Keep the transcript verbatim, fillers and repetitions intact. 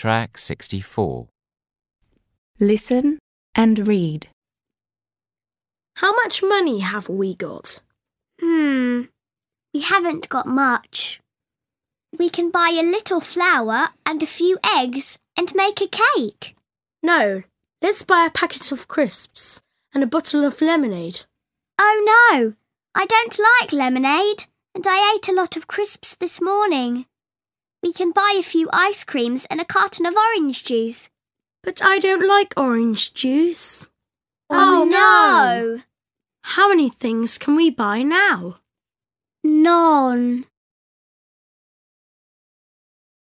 Track sixty-four. Listen and read. How much money have we got? Hmm, we haven't got much. We can buy a little flour and a few eggs and make a cake. No, let's buy a packet of crisps and a bottle of lemonade. Oh no, I don't like lemonade and I ate a lot of crisps this morning. We can buy a few ice creams and a carton of orange juice. But I don't like orange juice. Oh, no! How many things can we buy now? None.